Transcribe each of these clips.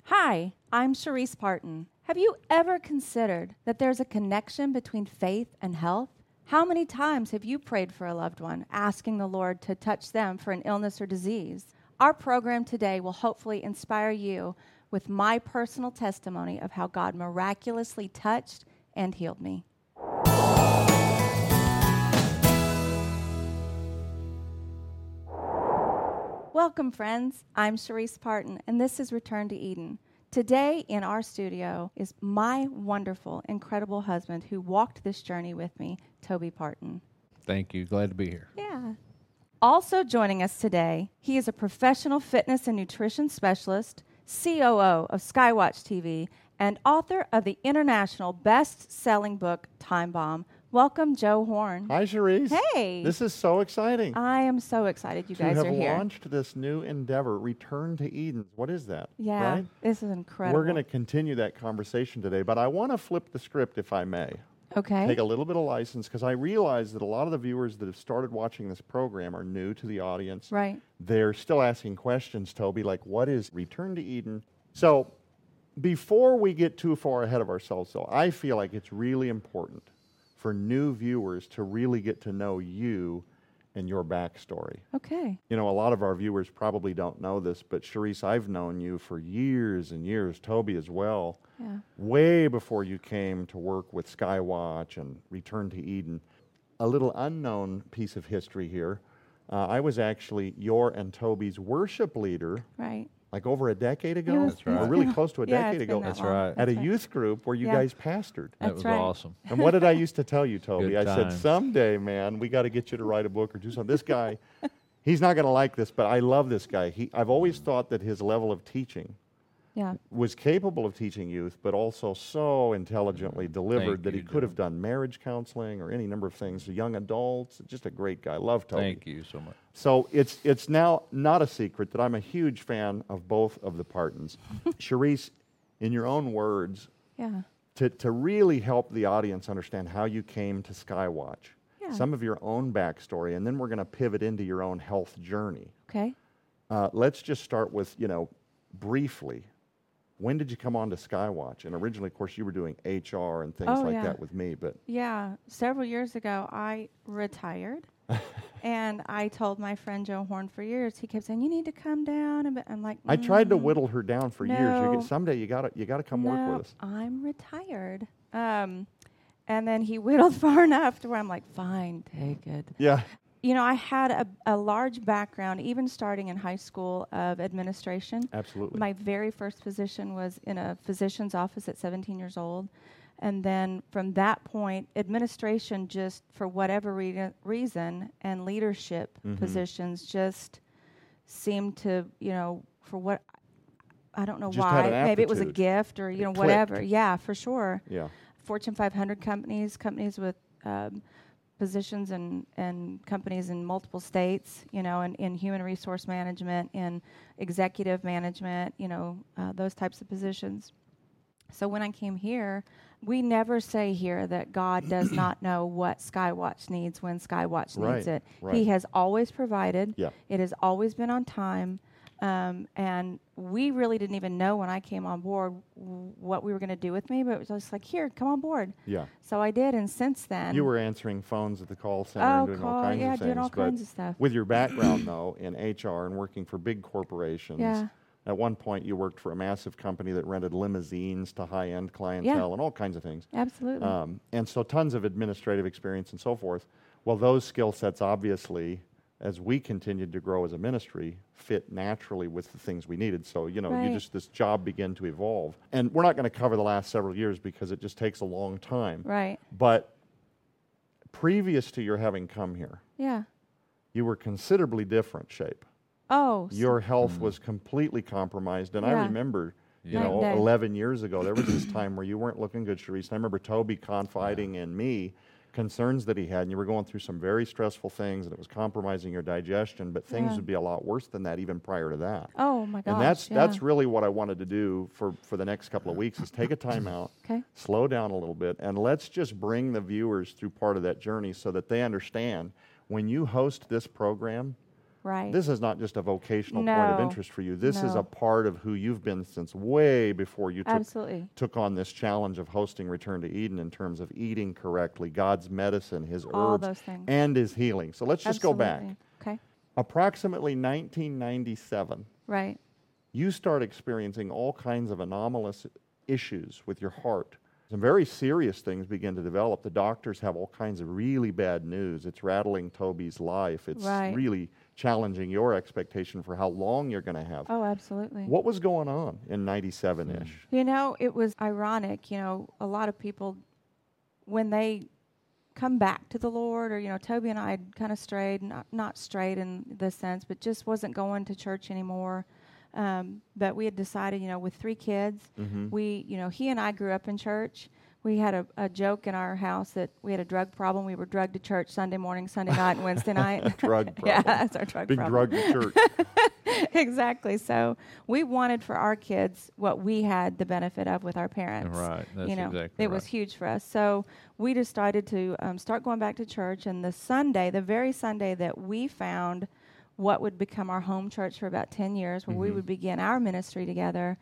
Hi, I'm Sharice Parton. Have you ever considered that there's a connection between faith and health? How many times have you prayed for a loved one, asking the Lord to touch them for an illness or disease? Our program today will hopefully inspire you with my personal testimony of how God miraculously touched and healed me. Welcome, friends. I'm Sharice Parton, and this is Return to Eden. Today in our studio is my wonderful, incredible husband who walked this journey with me, Toby Parton. Thank you. Glad to be here. Yeah. Also joining us today, he is a professional fitness and nutrition specialist, COO of Skywatch TV, and author of the international best-selling book, Time Bomb. Welcome, Joe Horn. Hi, Sharice. Hey. This is so exciting. I am so excited you guys are here. To have launched this new endeavor, Return to Eden. What is that? Yeah, right? This is incredible. We're going to continue that conversation today, but I want to flip the script, if I may. Okay. Take a little bit of license, because I realize that a lot of the viewers that have started watching this program are new to the audience. Right. They're still asking questions, Toby, like, what is Return to Eden? So before we get too far ahead of ourselves, though, I feel like it's really important for new viewers to really get to know you and your backstory. Okay. You know, a lot of our viewers probably don't know this, but Sharice, I've known you for years and years, Toby as well, way before you came to work with Skywatch and Return to Eden. A little unknown piece of history here. I was actually your and Toby's worship leader. Right. Like over a decade ago? That's right. Or really close to a decade ago. That's right. At a youth group where you guys pastored. That was awesome. And what did I used to tell you, Toby? Good I said, times. someday, man, we got to get you to write a book or do something. This guy, he's not going to like this, but I love this guy. I've always thought that his level of teaching was capable of teaching youth, but also so intelligently delivered that he could have done marriage counseling or any number of things. Young adults, just a great guy. Love Toby. Thank you so much. So it's now not a secret that I'm a huge fan of both of the Partons. Sharice, in your own words, to really help the audience understand how you came to Skywatch, some of your own backstory, and then we're going to pivot into your own health journey. Okay. Let's just start with, briefly, when did you come on to Skywatch? And originally, of course, you were doing HR and things that with me, but... Yeah, several years ago, I retired, and I told my friend Joe Horn for years. He kept saying, "You need to come down." And I'm like, I tried to whittle her down for years. Someday you got to come work with us. I'm retired. And then he whittled far enough to where I'm like, "Fine, take it." Yeah. You know, I had a large background, even starting in high school, of administration. Absolutely. My very first position was in a physician's office at 17 years old. And then from that point, administration just, for whatever reason, and leadership positions just seemed to, for what, I don't know just had why. an Maybe it was a aptitude. gift or, It whatever. clicked. Yeah, for sure. Yeah. Fortune 500 companies with positions and companies in multiple states, in human resource management, in executive management, those types of positions. So when I came here, we never say here that God does not know what Skywatch needs when Skywatch needs it. Right. He has always provided. Yeah. It has always been on time. And we really didn't even know when I came on board what we were going to do with me, but it was just like, here, come on board. Yeah. So I did, and since then... You were answering phones at the call center and doing all kinds of things. doing all kinds of stuff. With your background, though, in HR and working for big corporations, at one point you worked for a massive company that rented limousines to high-end clientele and all kinds of things. Absolutely. And so tons of administrative experience and so forth. Well, those skill sets obviously, as we continued to grow as a ministry, fit naturally with the things we needed. So, this job began to evolve. And we're not going to cover the last several years because it just takes a long time. Right. But previous to your having come here, you were considerably different shape. Oh. Your health was completely compromised. And I remember, 11 years ago, there was this time where you weren't looking good, Sharice. And I remember Toby confiding in me concerns that he had, and you were going through some very stressful things, and it was compromising your digestion, but things would be a lot worse than that even prior to that. Oh, my gosh. And that's really what I wanted to do for the next couple of weeks, is take a time out, slow down a little bit, and let's just bring the viewers through part of that journey so that they understand when you host this program, Right. This is not just a vocational point of No. interest for you. This is No. a part of who you've been since way before you Absolutely. took on this challenge of hosting Return to Eden in terms of eating correctly, God's medicine, His All herbs, those things. and His healing. So let's just go back. Absolutely. Okay. Approximately 1997, Right. you start experiencing all kinds of anomalous issues with your heart. Some very serious things begin to develop. The doctors have all kinds of really bad news. It's rattling Toby's life. It's Right. really challenging your expectation for how long you're going to have. Oh, absolutely. What was going on in 97-ish? You know, it was ironic. You know, a lot of people, when they come back to the Lord, or, you know, Toby and I had kind of strayed, not strayed in this sense, but just wasn't going to church anymore. But we had decided, you know, with 3 kids, we, you know, he and I grew up in church. We had a joke in our house that we had a drug problem. We were drugged to church Sunday morning, Sunday night, and Wednesday night. Drug problem. Yeah, that's our drug Being problem. drugged to church. Exactly. So we wanted for our kids what we had the benefit of with our parents. Right. That's You know, exactly it right. was huge for us. So we decided to start going back to church. And the Sunday, the very Sunday that we found what would become our home church for about 10 years, where we would begin our ministry together,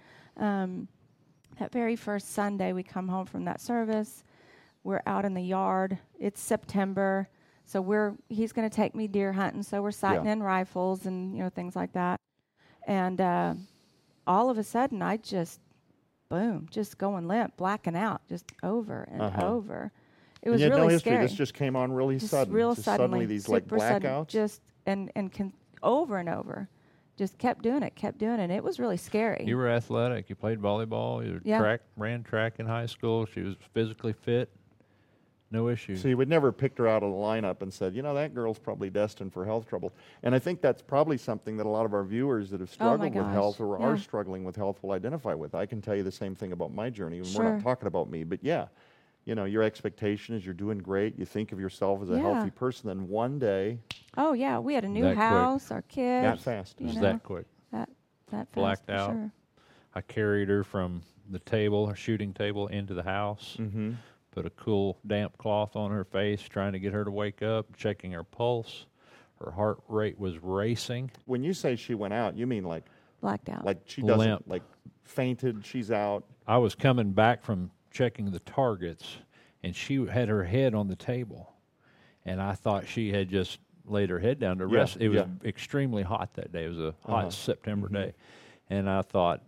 that very first Sunday we come home from that service, we're out in the yard. It's September. So he's going to take me deer hunting. So we're sighting in rifles and, you know, things like that. And all of a sudden, I just, boom, just going limp, blacking out, just over and over. It was And you had really no history. scary. This just came on really Just sudden. real Just suddenly. suddenly these like super sudden, blackouts. just over and over. Just kept doing it. It was really scary. You were athletic. You played volleyball. You Yeah. ran track in high school. She was physically fit. No issue. So you would never picked her out of the lineup and said, you know, that girl's probably destined for health trouble. And I think that's probably something that a lot of our viewers that have struggled with gosh. health or are Yeah. struggling with health will identify with. I can tell you the same thing about my journey. And We're Sure. not talking about me, but yeah, you know, your expectation is you're doing great. You think of yourself as a Yeah. healthy person. Then one day, Oh, yeah. We had a new That quick. house, our kids. that fast. You It was know, that quick. That fast, Blacked for out. Sure. I carried her from the table, her shooting table, into the house. Mm-hmm. Put a cool damp cloth on her face, trying to get her to wake up, checking her pulse. Her heart rate was racing. When you say she went out, you mean like Blacked out. she doesn't, Limp. like fainted, she's out. I was coming back from checking the targets, and she had her head on the table. And I thought she had just laid her head down to Yeah, rest. It was yeah. extremely hot that day. It was a hot Uh-huh. September Mhm. day. And I thought,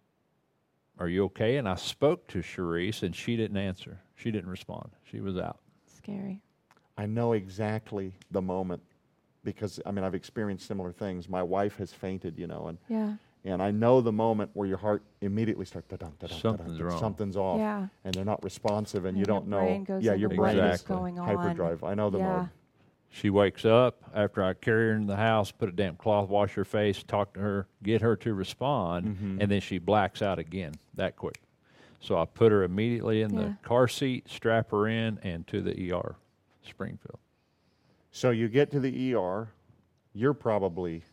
are you okay? And I spoke to Sharice, and she didn't answer. She didn't respond. She was out. Scary. I know exactly the moment because, I mean, I've experienced similar things. My wife has fainted, you know, Yeah. and I know the moment where your heart immediately starts, da-dum, da-dum, Something's da-dum, wrong. something's off, Yeah. and they're not responsive, and you And your don't know. brain goes Yeah, into your what brain is is going on. hyperdrive. I know the Yeah. mode. She wakes up after I carry her in the house, put a damp cloth, wash her face, talk to her, get her to respond, Mhm. and then she blacks out again that quick. So I put her immediately in Yeah. the car seat, strap her in, and to the ER, Springfield. So you get to the ER, you're probably,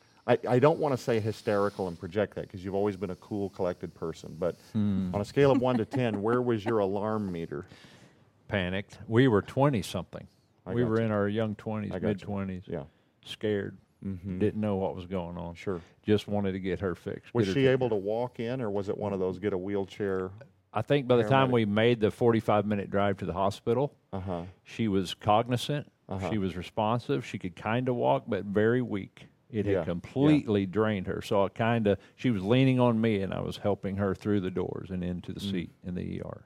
I don't want to say hysterical and project that because you've always been a cool, collected person, but on a scale of 1 to 10, where was your alarm meter? Panicked. We were 20-something. I We got were you. in our young 20s, I got you. mid-20s, Yeah. scared, Mm-hmm. didn't know what was going on. Sure. Just wanted to get her fixed. Was get her she taken able to care of. walk in, or was it one of those get a wheelchair? I think by the time paramedic? we made the 45-minute drive to the hospital, Uh-huh. she was cognizant. Uh-huh. She was responsive. She could kind of walk, but very weak. It Yeah, had completely drained her. So she was leaning on me, and I was helping her through the doors and into the seat in the ER.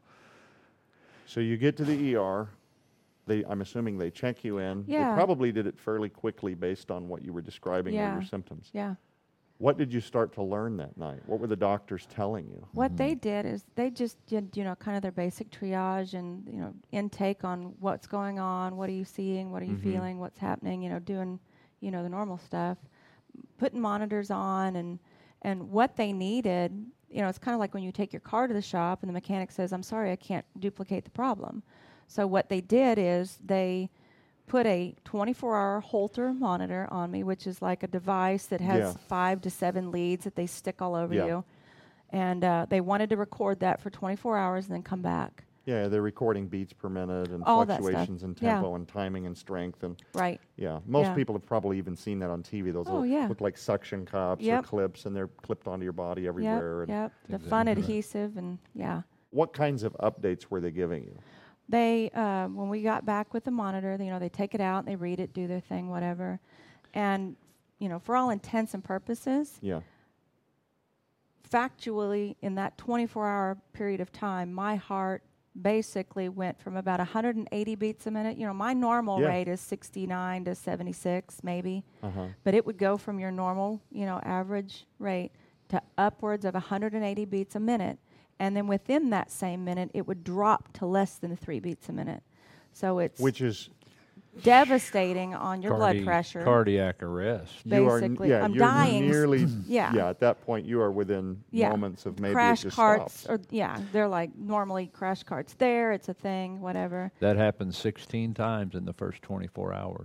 So you get to the ER. I'm assuming they check you in. Yeah. They probably did it fairly quickly based on what you were describing Yeah. with your symptoms. Yeah. What did you start to learn that night? What were the doctors telling you? What they did is they just did, you know, kind of their basic triage and, you know, intake on what's going on, what are you seeing, what are you Mhm. feeling, what's happening, you know, doing, you know, the normal stuff, putting monitors on and what they needed, you know, it's kind of like when you take your car to the shop and the mechanic says, I'm sorry, I can't duplicate the problem. So what they did is they put a 24-hour Holter monitor on me, which is like a device that has Yeah. 5 to 7 leads that they stick all over Yeah. you. And they wanted to record that for 24 hours and then come back. Yeah, they're recording beats per minute and All that stuff. fluctuations in Yeah. tempo and timing and strength. And Right. yeah, most Yeah. people have probably even seen that on TV. Those Oh, little, yeah. look like suction cups or Yep. clips, and they're clipped onto your body Yep. everywhere. And Yep. The Exactly fun right. adhesive and yeah. what kinds of updates were they giving you? They, when we got back with the monitor, they take it out, they read it, do their thing, whatever. And, for all intents and purposes, Yeah. factually, in that 24-hour period of time, my heart basically went from about 180 beats a minute. My normal Yeah. rate is 69 to 76, maybe. Uh-huh. But it would go from your normal, average rate to upwards of 180 beats a minute. And then within that same minute, it would drop to less than 3 beats a minute. So it's Which is devastating on your blood pressure. Cardiac arrest. Basically, I'm you're dying. Nearly, Yeah. At that point, you are within Yeah. moments of maybe Crash it just carts, stops. they're like normally crash carts there. It's a thing, whatever. That happened 16 times in the first 24 hours.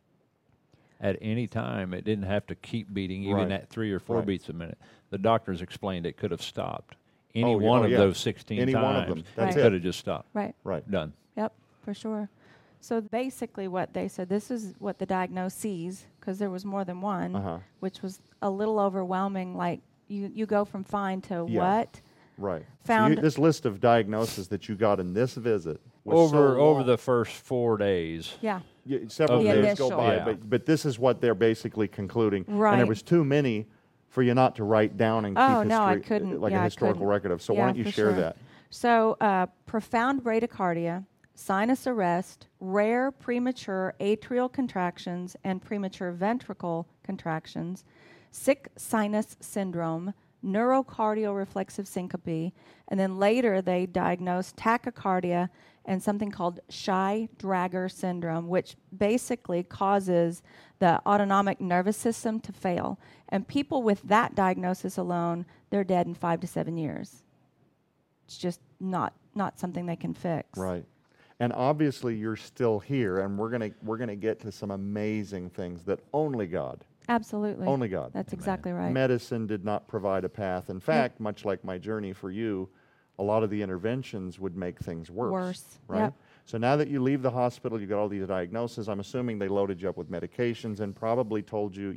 At any time, it didn't have to keep beating, even Right. at 3 or 4 Right. beats a minute. The doctors explained it could have stopped. Any Oh, yeah. one Oh, of yeah. those 16 Any times, one of them. That's Right. it. could have just stopped. Right. Right. Done. Yep, for sure. So basically what they said, this is what the diagnoses, because there was more than one, Uh-huh. which was a little overwhelming. Like you go from fine to Yeah. what? Right. Found- this list of diagnoses that you got in this visit was Over so long. the first 4 days. Yeah. Yeah, several Of days the go by, initial. but this is what they're basically concluding. And Right. there was too many for you not to write down and Oh, keep no, I history, couldn't. like Yeah, a I historical couldn't. record of. So Yeah, why don't you for share sure. that? So profound bradycardia, sinus arrest, rare premature atrial contractions and premature ventricle contractions, sick sinus syndrome, neurocardial reflexive syncope, and then later they diagnosed tachycardia and something called Shy-Drager syndrome, which basically causes the autonomic nervous system to fail. And people with that diagnosis alone, they're dead in 5 to 7 years. It's just not something they can fix. Right. And obviously you're still here, and we're gonna get to some amazing things that only God, Absolutely. only God. That's exactly right. Medicine did not provide a path. In fact, much like my journey for you, a lot of the interventions would make things worse. Worse, Right? yep. So now that you leave the hospital, you got all these diagnoses, I'm assuming they loaded you up with medications and probably told you,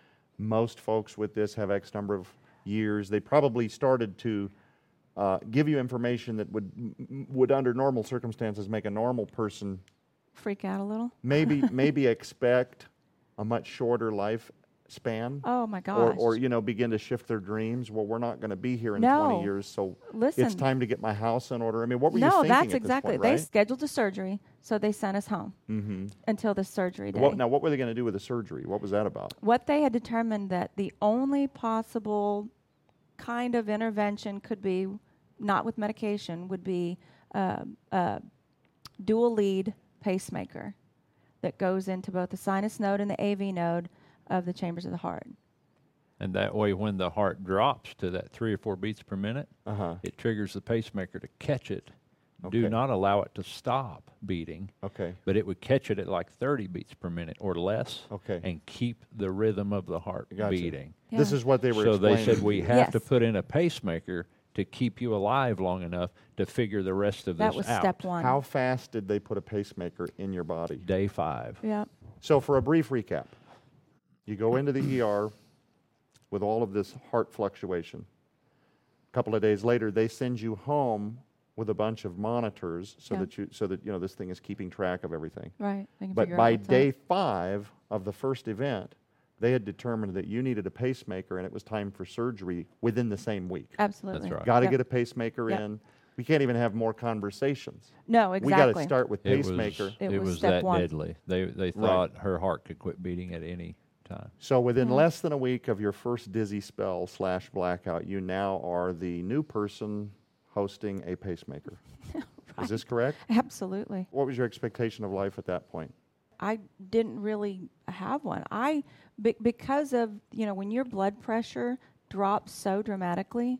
most folks with this have X number of years. They probably started to give you information that would under normal circumstances make a normal person Freak out a little. maybe expect a much shorter lifespan. Oh my gosh. Or begin to shift their dreams. Well, we're not going to be here in No. 20 years, so Listen. it's time to get my house in order. I mean, what were you No, thinking that's at this exactly. point, They right? scheduled the surgery, so they sent us home until the surgery day. Now, what were they going to do with the surgery? What was that about? What they had determined that the only possible kind of intervention could be, not with medication, would be a dual lead pacemaker that goes into both the sinus node and the AV node of the chambers of the heart. And that way, when the heart drops to that 3 or 4 beats per minute, Uh-huh. it triggers the pacemaker to catch it. Okay. Do not allow it to stop beating, Okay. but it would catch it at like 30 beats per minute or less, Okay. and keep the rhythm of the heart Gotcha. beating. This Yeah. is what they were So they explaining. said we have to Yes. put in a pacemaker to keep you alive long enough to figure the rest of That this was out. step one. How fast did they put a pacemaker in your body? Day 5. Yep. So for a brief recap, you go into the ER with all of this heart fluctuation. A couple of days later, they send you home with a bunch of monitors so Yeah. that this thing is keeping track of everything. Right. They can But figure out by what's up. day 5 of the first event, they had determined that you needed a pacemaker and it was time for surgery within the same week. Absolutely. That's right. Got to Yep. get a pacemaker Yep. in. We can't even have more conversations. No, We exactly. got to start with It was, pacemaker. It it was was step that one. deadly. They thought her heart could quit beating at any time. So within Yeah. less than a week of your first dizzy spell / blackout, you now are the new person hosting a pacemaker. Is this correct? Absolutely. What was your expectation of life at that point? I didn't really have one. Because of, when your blood pressure drops so dramatically,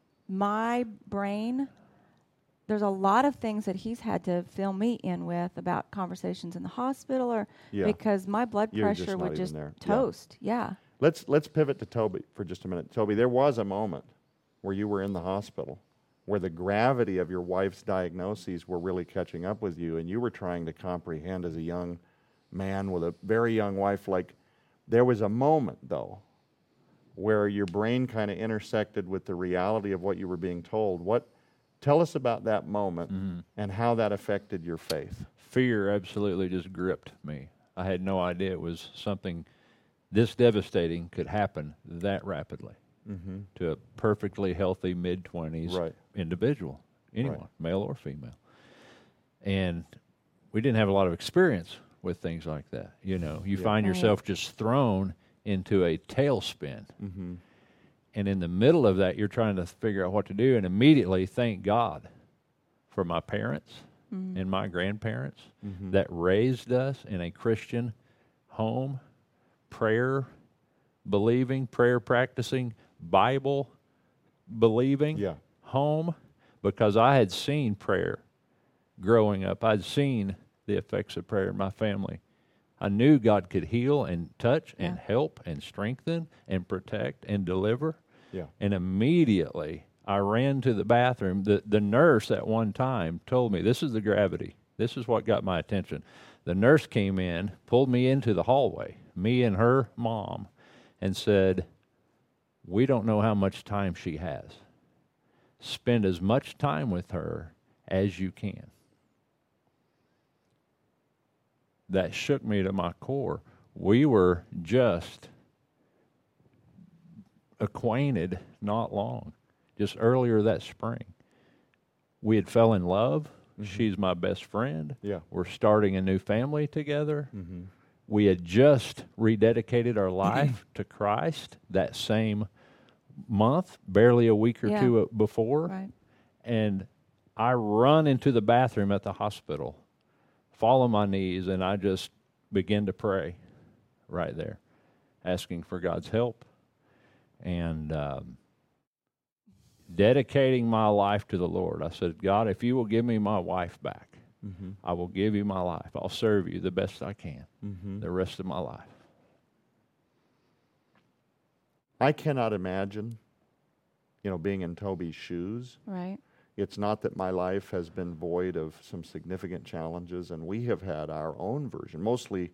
my brain, there's a lot of things that he's had to fill me in with about conversations in the hospital or Yeah. because my blood You're just pressure not would even just there. Yeah. toast. Yeah. Let's pivot to Toby for just a minute. Toby, there was a moment where you were in the hospital where the gravity of your wife's diagnoses were really catching up with you, and you were trying to comprehend as a young man with a very young wife. Like, there was a moment, though, where your brain kind of intersected with the reality of what you were being told. Tell us about that moment and how that affected your faith. Fear absolutely just gripped me. I had no idea it was something this devastating could happen that rapidly to a perfectly healthy mid-20s individual, anyone, male or female. And we didn't have a lot of experience with things like that. You know, you find yourself just thrown into a tailspin. And in the middle of that, you're trying to figure out what to do. And immediately, thank God for my parents and my grandparents that raised us in a Christian home, prayer practicing, Bible believing home, because I had seen prayer growing up. I'd seen the effects of prayer in my family. I knew God could heal and touch and help and strengthen and protect and deliver. And immediately I ran to the bathroom. The nurse at one time told me, this is the gravity. This is what got my attention. The nurse came in, pulled me into the hallway, me and her mom, and said, we don't know how much time she has. Spend as much time with her as you can. That shook me to my core. We were just acquainted not long, just earlier that spring. We had fell in love. She's my best friend. We're starting a new family together. We had just rededicated our life to Christ that same month, barely a week or two before. And I run into the bathroom at the hospital, fall on my knees, and I just begin to pray right there, asking for God's help and dedicating my life to the Lord. I said, God, if you will give me my wife back, I will give you my life. I'll serve you the best I can the rest of my life. I cannot imagine, being in Toby's shoes. It's not that my life has been void of some significant challenges, and we have had our own version, mostly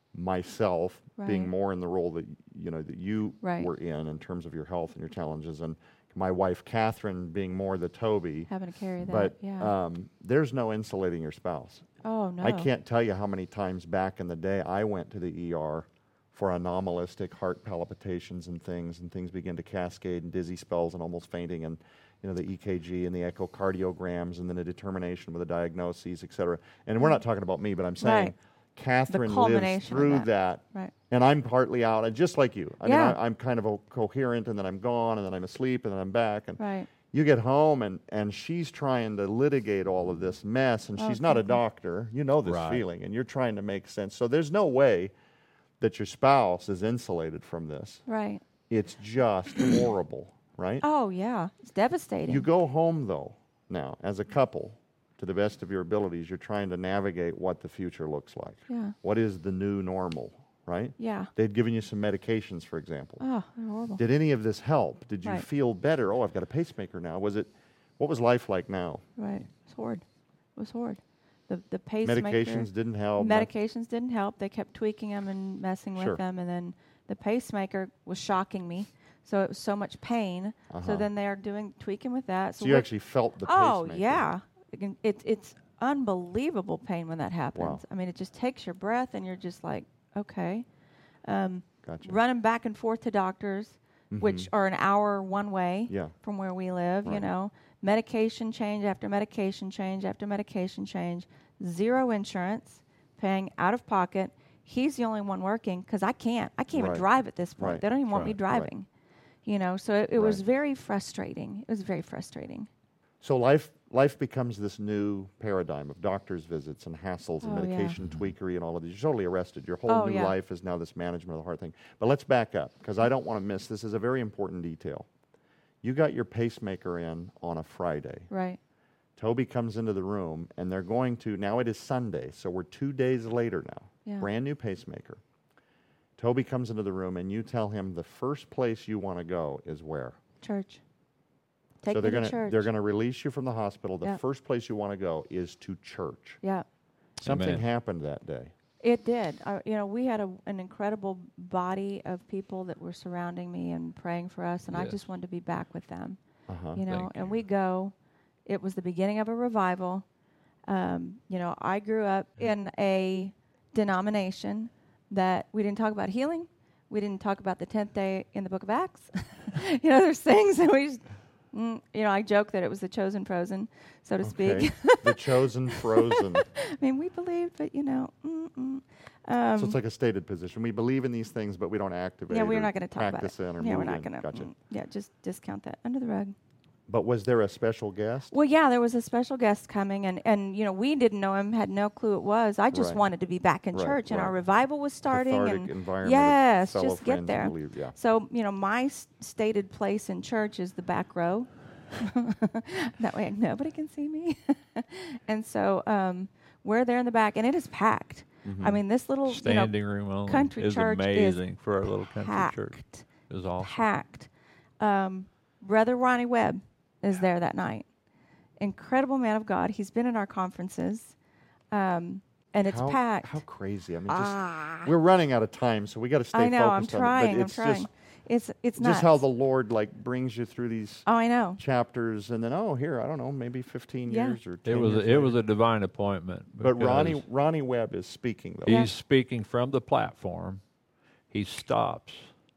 myself being more in the role that you were in terms of your health and your challenges, and my wife Catherine being more the Toby, having to carry that. But there's no insulating your spouse. Oh no! I can't tell you how many times back in the day I went to the ER for anomalistic heart palpitations and things begin to cascade and dizzy spells and almost fainting, and the EKG and the echocardiograms and then a determination with the diagnoses, et cetera. And we're not talking about me, but I'm saying Catherine lives through that. And I'm partly out, and just like you. I mean, I'm kind of coherent, and then I'm gone, and then I'm asleep, and then I'm back. And you get home, and she's trying to litigate all of this mess, and she's not a doctor. You know this feeling, and you're trying to make sense. So there's no way that your spouse is insulated from this. It's just horrible, right? Oh, yeah. It's devastating. You go home, though, now, as a couple, to the best of your abilities, you're trying to navigate what the future looks like. What is the new normal, right? They'd given you some medications, for example. Oh, they're horrible. Did any of this help? Did you feel better? Oh, I've got a pacemaker now. What was life like now? It's horrid. It was horrid. The pacemaker. Medications didn't help. Medications didn't help. They kept tweaking them and messing with them, and then the pacemaker was shocking me. So it was so much pain. So then they are tweaking with that. So you actually felt the pacemaker. Oh, yeah. It's unbelievable pain when that happens. I mean, it just takes your breath, and you're just like, okay. Running back and forth to doctors, which are an hour one way from where we live, medication change after medication change after medication change, zero insurance, paying out of pocket. He's the only one working because I can't even drive at this point. They don't even want me driving, so it was very frustrating. It was very frustrating. So life becomes this new paradigm of doctor's visits and hassles and medication tweakery and all of these. You're totally arrested. Your whole new life is now this management of the heart thing. But let's back up, because I don't want to miss, this is a very important detail. You got your pacemaker in on a Friday. Toby comes into the room, and they're going to, now it is Sunday, so we're 2 days later now. Brand new pacemaker. Toby comes into the room, and you tell him the first place you want to go is where? Church. Take so me to church. they're going to release you from the hospital. The Yep. first place you want to go is to church. Yeah. Something Amen. happened that day. It did. We had an incredible body of people that were surrounding me and praying for us, and I Yes. just wanted to be back with them. Uh-huh. Thank And you. we go. It was the beginning of a revival. I grew up in a denomination that we didn't talk about healing. We didn't talk about the 10th day in the book of Acts. There's things that we just, I joke that it was the chosen frozen, so to speak. The chosen frozen. I mean, we believed, but, So it's like a stated position. We believe in these things, but we don't activate yeah, we're or not going to talk about practice it. in or Yeah, move we're not in. going to. Gotcha. Just discount that under the rug. But was there a special guest? Well, yeah, there was a special guest coming, and we didn't know him, had no clue it was. I just Right. wanted to be back in Right, church, and our right. revight was starting. Cathartic And environment. yes, of fellow just get friends there. who believe, yeah. So, my stated place in church is the back row. That way nobody can see me. And so we're there in the back, and it is packed. I mean, this little Standing room only. country It was church amazing is for our little country church. packed. It was awesome. Packed. Brother Ronnie Webb is there that night. Incredible man of God. He's been in our conferences, and it's packed. How crazy! I mean, we're running out of time, so we got to stay I know. I'm focused on trying. it. But I'm it's trying. It's just nuts. how the Lord brings you through these Oh, I know. chapters, and then here I don't know, maybe 15 Yeah. years or 10 It was years it was later. a divine appointment. But because Ronnie Webb is speaking though. Yeah. he's speaking from the platform. He stops.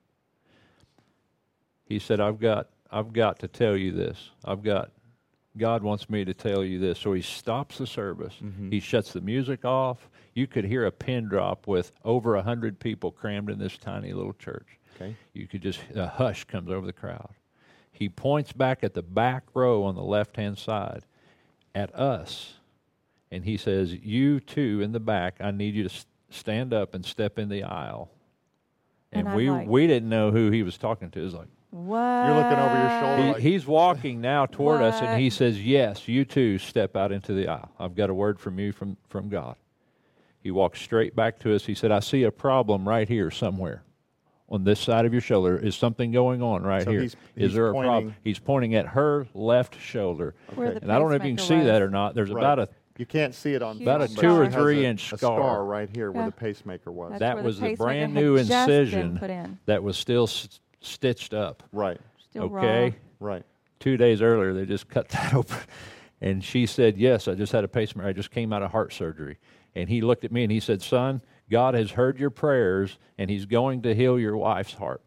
He said, I've got to tell you this. God wants me to tell you this. So he stops the service. Mm-hmm. He shuts the music off. You could hear a pin drop with over 100 people crammed in this tiny little church. Okay. You could just, a hush comes over the crowd. He points back at the back row on the left-hand side at us, and he says, you two in the back, I need you to stand up and step in the aisle. And I'm we like, we didn't know who he was talking to. It was like, What? You're looking over your shoulder. he's walking now toward us, and What? he says, yes, you two step out into the aisle. I've got a word from you from God. He walks straight back to us. He said, I see a problem right here somewhere. On this side of your shoulder, is something going on right So here? he's Is there a problem? pointing- He's pointing at her left shoulder. Where the And I don't know if you can pacemaker see that was. or not. There's Right. about a You can't see it on Huge film, About a but 2 or it has 3 a inch a scar. right here where Yeah. the pacemaker was. That's that where the was the pacemaker brand had new just been incision put in. that was still stitched up. Right, Still Okay? raw. right. 2 days earlier, they just cut that open. And she said, yes, I just had a pacemaker. I just came out of heart surgery. And he looked at me and he said, son, God has heard your prayers, and he's going to heal your wife's heart.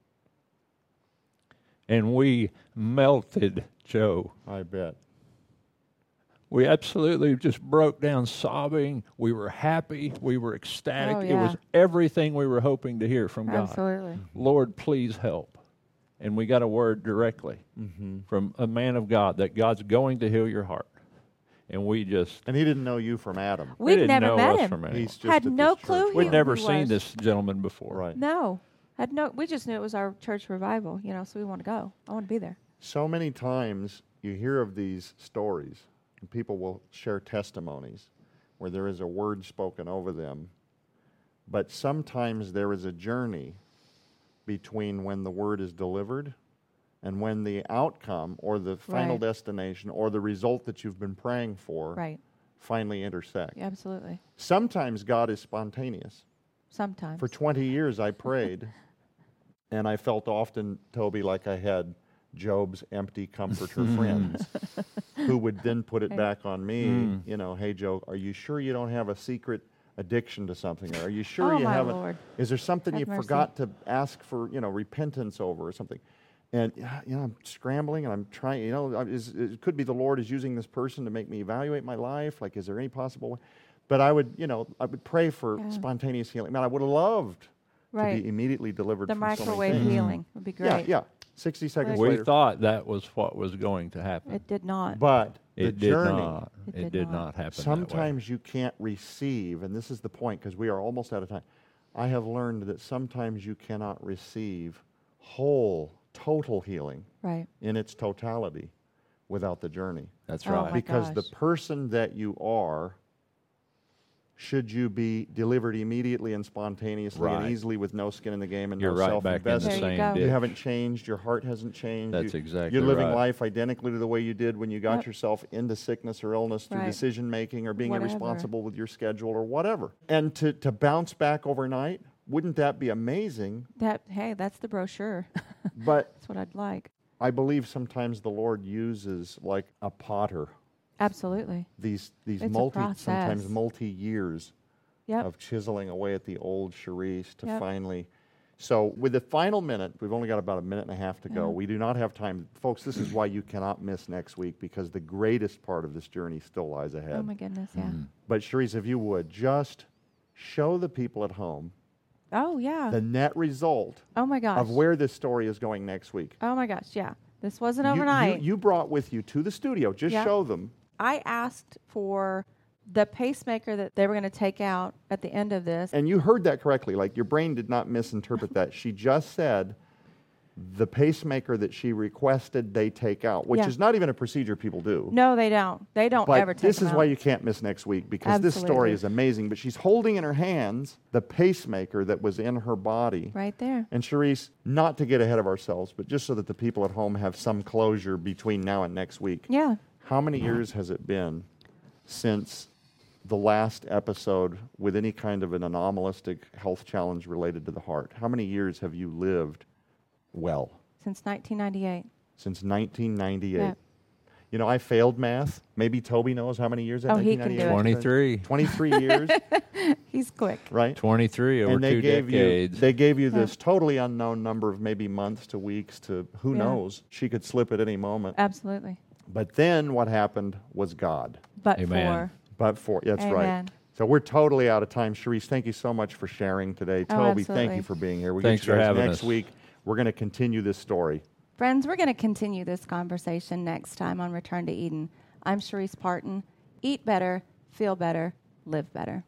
And we melted, Joe. I bet. We absolutely just broke down sobbing. We were happy. We were ecstatic. Oh, It was yeah. everything we were hoping to hear from God. Absolutely. Lord, please help. And we got a word directly from a man of God that God's going to heal your heart. And we just, And he didn't know you from Adam. We'd didn't never know met us him. from anyone. He's just Had at no this clue church. We'd he- never he seen was. this gentleman before. Right. No. We just knew it was our church revival, so we want to go. I want to be there. So many times you hear of these stories, and people will share testimonies where there is a word spoken over them, but sometimes there is a journey between when the word is delivered and when the outcome or the final Right. destination or the result that you've been praying for Right. finally intersect. Yeah, absolutely. Sometimes God is spontaneous. Sometimes. For 20 years I prayed, and I felt often, Toby, like I had Job's empty comforter friends who would then put it back on me, hey, Joe, are you sure you don't have a secret addiction to something? Or are you sure Oh, you my haven't? Lord. Is there something Have you mercy. forgot to ask for, repentance over or something? And, I'm scrambling and I'm trying, it could be the Lord is using this person to make me evaluate my life. Like, is there any possible way? But I would pray for spontaneous healing. Man, I would have loved to Right. be immediately delivered The from so many microwave things. healing would be great. Yeah. 60 seconds We later. thought that was what was going to happen. It did not. But the It did journey, not. It It did did not. not happen sometimes you can't receive, and this is the point because we are almost out of time. I have learned that sometimes you cannot receive whole, total healing Right. in its totality without the journey. That's Oh, right. my Because the gosh. person that you are should you be delivered immediately and spontaneously and easily with no skin in the game and You're no right back in the self-investment? same ditch. You haven't changed. Your heart hasn't changed. That's exactly You're living right. life identically to the way you did when you got yourself into sickness or illness through Right. decision-making or being Whatever. irresponsible with your schedule or whatever. And to bounce back overnight, wouldn't that be amazing? Hey, that's the brochure. But That's what I'd like. I believe sometimes the Lord uses, like a potter, Absolutely. these It's a sometimes process. multi-years Yep. of chiseling away at the old Charisse to Yep. finally. So with the final minute, we've only got about a minute and a half to go. Yeah. We do not have time. Folks, this is why you cannot miss next week, because the greatest part of this journey still lies ahead. Oh my goodness, yeah. But Charisse, if you would, just show the people at home Oh yeah. the net result Oh my gosh. of where this story is going next week. Oh my gosh, yeah. This wasn't You- overnight. You brought with you to the studio, just Yeah. show them. I asked for the pacemaker that they were going to take out at the end of this. And you heard that correctly. Like, your brain did not misinterpret that. She just said the pacemaker that she requested they take out, which Yeah. is not even a procedure people do. No, they don't. They don't But ever take this them is out. why you can't miss next week, because this story Absolutely. is amazing. But she's holding in her hands the pacemaker that was in her body. Right there. And Charisse, not to get ahead of ourselves, but just so that the people at home have some closure between now and next week. Yeah. How many years has it been since the last episode with any kind of an anomalistic health challenge related to the heart? How many years have you lived well? Since 1998. Since 1998. Yeah. You know, I failed math. Maybe Toby knows how many years that Oh, he can do it. 23. 23 years, He's quick. right? 23 over And they 2 gave decades. you they gave you Yeah. this totally unknown number of maybe months to weeks to who Yeah. knows. She could slip at any moment. Absolutely. But then what happened was God. But Amen. That's right. Amen. So we're totally out of time. Charisse, thank you so much for sharing today. Oh, Toby, thank absolutely. you for being here. We Thanks get you for guys having next us. week. We're going to continue this story. Friends, we're going to continue this conversation next time on Return to Eden. I'm Charisse Parton. Eat better, feel better, live better.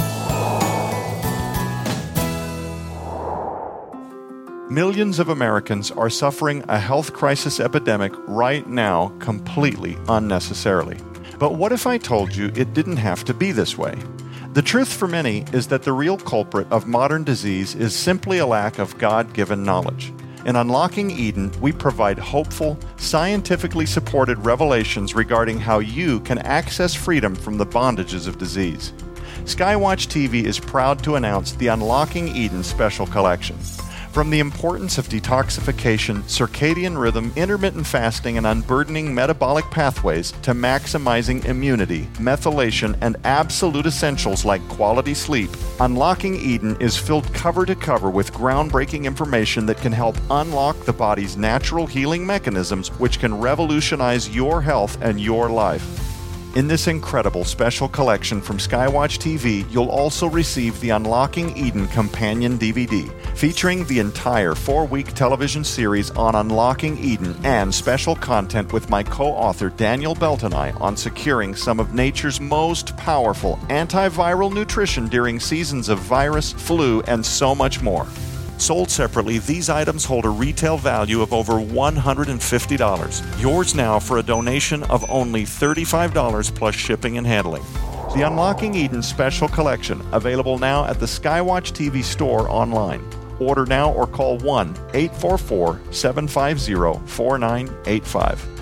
Millions of Americans are suffering a health crisis epidemic right now completely unnecessarily. But what if I told you it didn't have to be this way? The truth for many is that the real culprit of modern disease is simply a lack of God-given knowledge. In Unlocking Eden, we provide hopeful, scientifically supported revelations regarding how you can access freedom from the bondages of disease. Skywatch TV is proud to announce the Unlocking Eden Special Collection. From the importance of detoxification, circadian rhythm, intermittent fasting, and unburdening metabolic pathways to maximizing immunity, methylation, and absolute essentials like quality sleep, Unlocking Eden is filled cover to cover with groundbreaking information that can help unlock the body's natural healing mechanisms, which can revolutionize your health and your life. In this incredible special collection from Skywatch TV, you'll also receive the Unlocking Eden Companion DVD, featuring the entire 4-week television series on Unlocking Eden and special content with my co-author Daniel Belt and I on securing some of nature's most powerful antiviral nutrition during seasons of virus, flu, and so much more. Sold separately, these items hold a retail value of over $150. Yours now for a donation of only $35 plus shipping and handling. The Unlocking Eden Special Collection, available now at the Skywatch TV store online. Order now or call 1-844-750-4985.